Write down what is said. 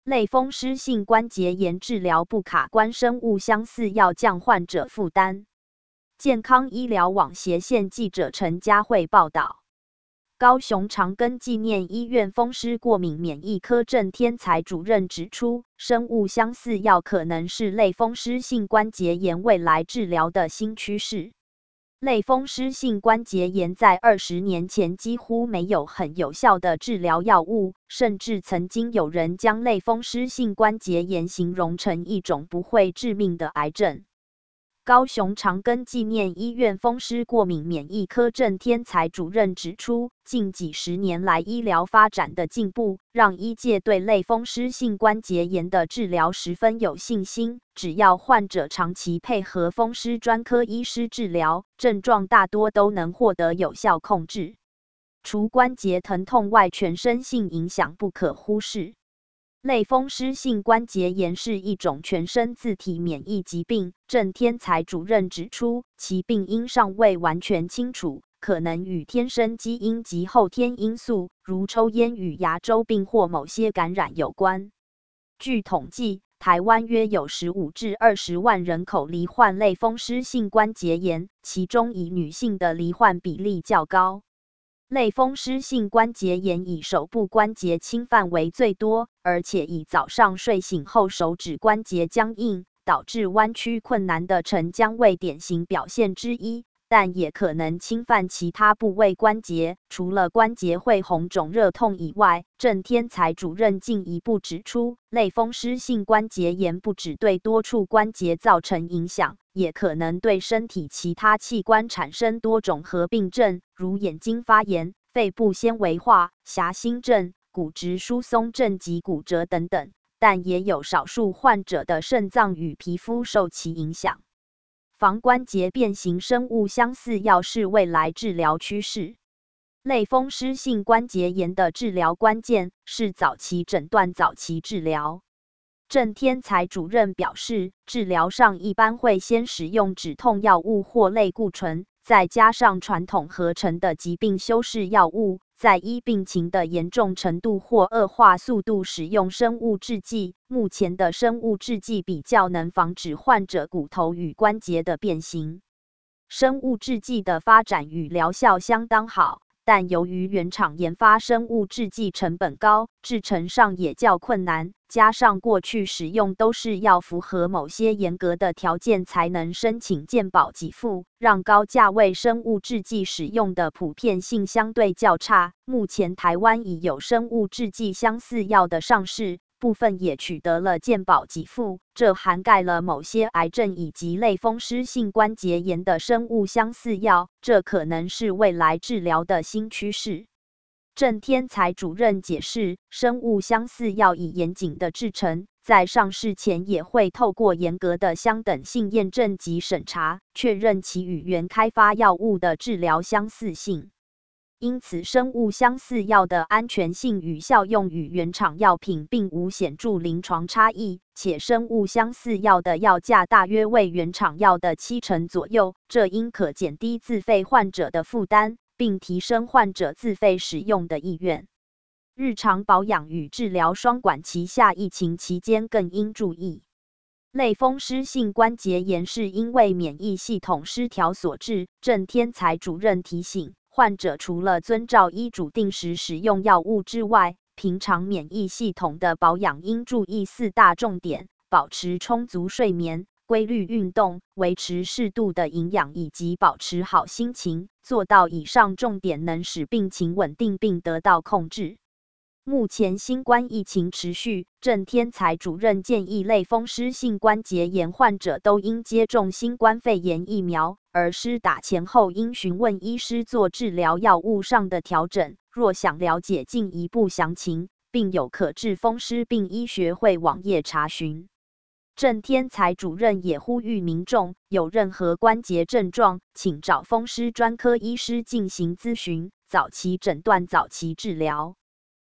类风湿性关节炎治疗不卡关生物相似药，降患者负担。健康医疗网斜线记者陈佳慧报道。高雄长庚纪念医院风湿过敏免疫科郑天才主任指出，生物相似药可能是类风湿性关节炎未来治疗的新趋势。类风湿性关节炎在20年前几乎没有很有效的治疗药物，甚至曾经有人将类风湿性关节炎形容成一种不会致命的癌症。高雄长庚纪念医院风湿过敏免疫科郑天才主任指出，近几十年来医疗发展的进步，让医界对类风湿性关节炎的治疗十分有信心。只要患者长期配合风湿专科医师治疗，症状大多都能获得有效控制。除关节疼痛外，全身性影响不可忽视。类风湿性关节炎是一种全身自体免疫疾病，郑天才主任指出，其病因尚未完全清楚，可能与天生基因及后天因素，如抽烟与牙周病或某些感染有关。据统计，台湾约有15至20万人口罹患类风湿性关节炎，其中以女性的罹患比例较高。类风湿性关节炎以手部关节侵犯为最多，而且以早上睡醒后手指关节僵硬，导致弯曲困难的晨僵为典型表现之一，但也可能侵犯其他部位关节。除了关节会红肿热痛以外，郑天才主任进一步指出，类风湿性关节炎不只对多处关节造成影响，也可能对身体其他器官产生多种合并症，如眼睛发炎、肺部纤维化、狭心症、骨质疏松症及骨折等等，但也有少数患者的肾脏与皮肤受其影响。防关节变形生物相似药是未来治疗趋势。类风湿性关节炎的治疗关键是早期诊断、早期治疗。郑天才主任表示，治疗上一般会先使用止痛药物或类固醇，再加上传统合成的疾病修饰药物，再依病情的严重程度或恶化速度使用生物制剂。目前的生物制剂比较能防止患者骨头与关节的变形。生物制剂的发展与疗效相当好，但由于原厂研发生物制剂成本高，制程上也较困难，加上过去使用都是要符合某些严格的条件才能申请健保给付，让高价位生物制剂使用的普遍性相对较差。目前台湾已有生物制剂相似药的上市，部分也取得了健保给付，这涵盖了某些癌症以及类风湿性关节炎的生物相似药，这可能是未来治疗的新趋势。郑天才主任解释，生物相似药以严谨的制程，在上市前也会透过严格的相等性验证及审查，确认其与原开发药物的治疗相似性。因此，生物相似药的安全性与效用与原厂药品并无显著临床差异，且生物相似药的药价大约为原厂药的70%左右，这应可减低自费患者的负担，并提升患者自费使用的意愿。日常保养与治疗双管齐下，疫情期间更应注意。类风湿性关节炎是因为免疫系统失调所致，郑天才主任提醒，患者除了遵照医嘱定时使用药物之外，平常免疫系统的保养应注意4大重点：保持充足睡眠、规律运动、维持适度的营养以及保持好心情。做到以上重点，能使病情稳定并得到控制。目前新冠疫情持续，郑天才主任建议类风湿性关节炎患者都应接种新冠肺炎疫苗，而施打前后应询问医师做治疗药物上的调整。若想了解进一步详情，并有可治风湿病医学会网页查询。郑天才主任也呼吁民众有任何关节症状，请找风湿专科医师进行咨询，早期诊断、早期治疗。